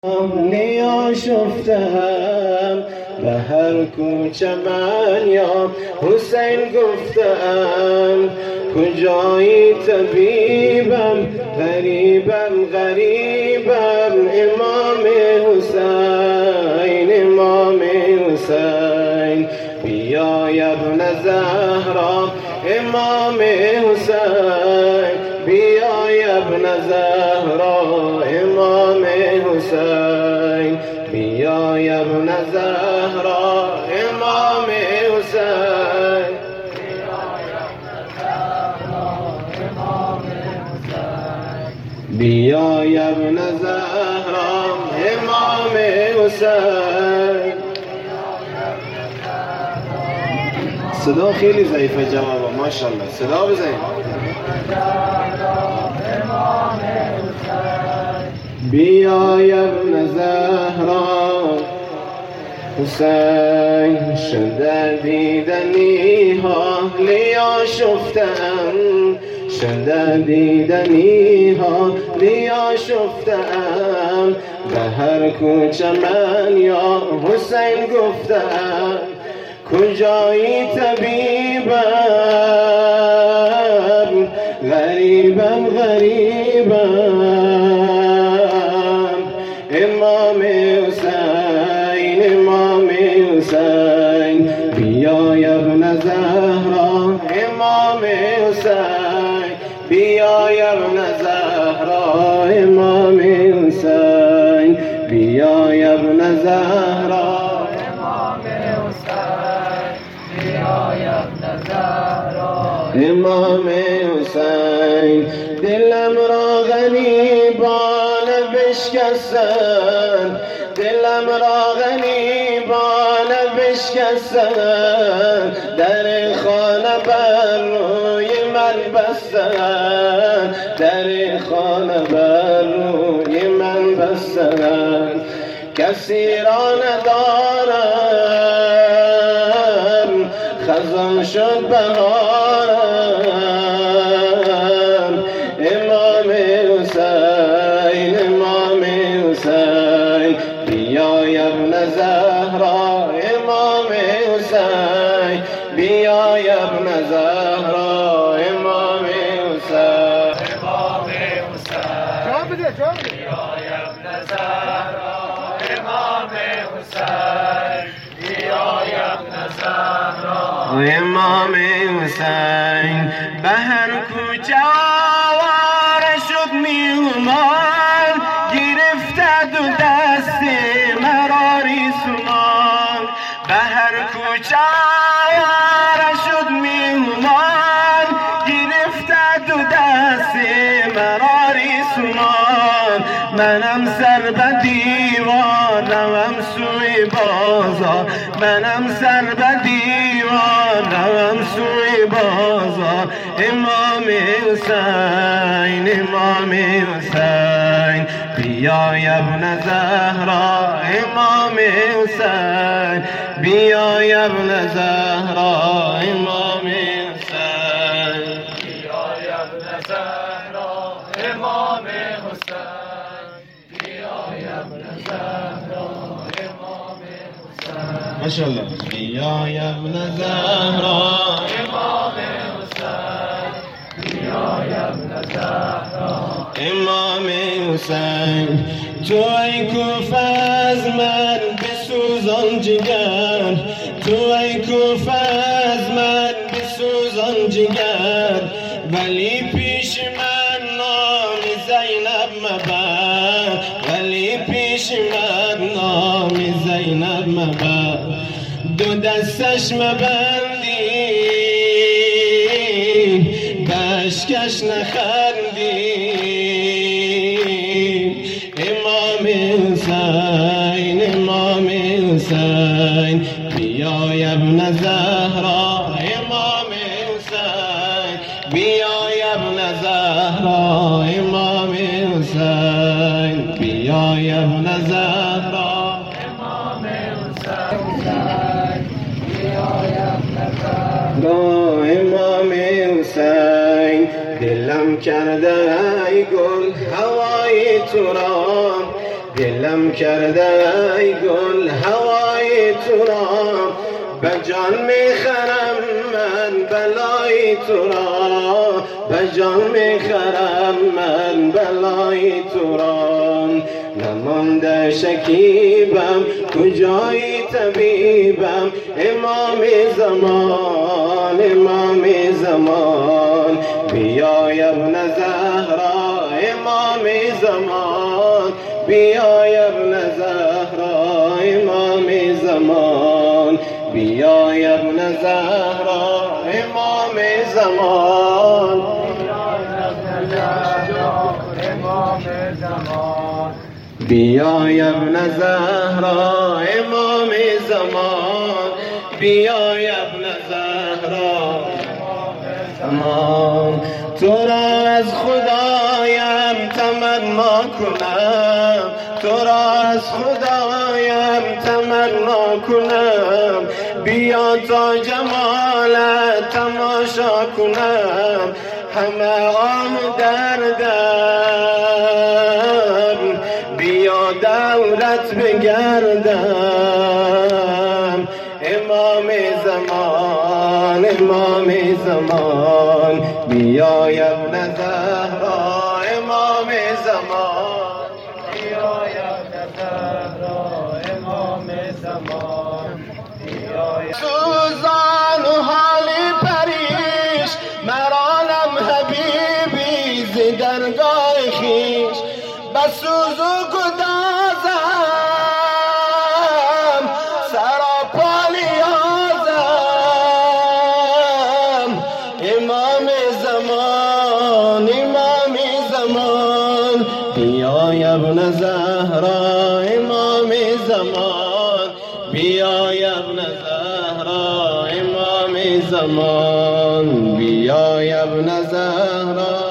نیاشفتم به هر کوچه من یا حسین گفتم کجایی طبیبم غریبم امام حسین بیای ابن زهرا امام حسین بیای ابن زهرا امام حسین بیای ابن زهرا امام حسین بیای ابن زهرا امام حسین. صدا خیلی ضعیفه جواب ماشاءالله صدا بزنید. بیای ابن زهرا حسین شده دیدنی ها لیا شفتم شده دیدنی ها لیا شفتم به هر کوچه من یا حسین گفتم کجایی طبیبم غریبم امام حسین بیای ابن زهرا امام حسین بیای ابن زهرا امام حسین بیای ابن زهرا امام حسین دلم را غریبان بشکستند دلم را غریبان بشکستند در خانه بر روی من بستند در خانه بر روی من بستند کسی را ندارم خزان شد بهارم امام حسین بیای ابن زهرا امام حسین بیای ابن زهرا امام حسین بیای ابن زهرا امام حسین بیای ابن زهرا امام حسین به هر کوچه آواره شد می اومد گرفته دو دستی مرا ریسمان به هر کوچه آواره شد می اومد گرفته دو دستی مرا ریسمان منم سر به دیوار روم سوی بازار منم سر به دیوار روم سوی بازار امام حسین بیای ابن زهرا امام حسین بیای ابن زهرا امام حسین بیای ابن زهرا امام حسین بیای ابن زهرا امام حسین ماشاءالله بیای ابن زهرا امام حسین بیای ابن زهرا امام حسین تو ای کوفه از من بسوزان جگر تو ای کوفه از من بسوزان جگر ولی پیش من نام زینب مبر ولی پیش من نام زینب مبر دو دستش مبندی بشکش نخندی امام حسین بیای ابن زهرا امام حسین بیای ابن زهرا امام حسین بیای ابن زهرا امام حسین بیای ابن زهرا امام حسین دلم کرده ای گل هوای تو را دلم کرده ای گل هوای تو را، به جان میخرم من بلای تو را، به جان میخرم من بلای تو را. نمانده شکیبم کجای طبیبم، امام زمان امام زمان، بیای ابن زهرا امام زمان، بیای ابن زهرا امام زمان، بیای ابن زهرا امام زمان، بیای ابن زهرا امام زمان، بیای ابن زهرا زمان. تو را از خدایم تمنا کنم، تو را از خدایم تمنا کنم، بیا تا جمالت تماشا کنم، همه آه دردم بیا دورت بگردم، امام زمان امام زمان، بیای ابن زهرا امام زمان، بیای ابن زهرا امام زمان، سوزان و حالی پریش مرانم حبیبی ز درگاه خویش، بسوز و گدازم سراپا نیازم، امام زمان امام زمان، بیای ابن زهرا امام زمان، بیای ابن زهرا امام زمان، بیای ابن زهرا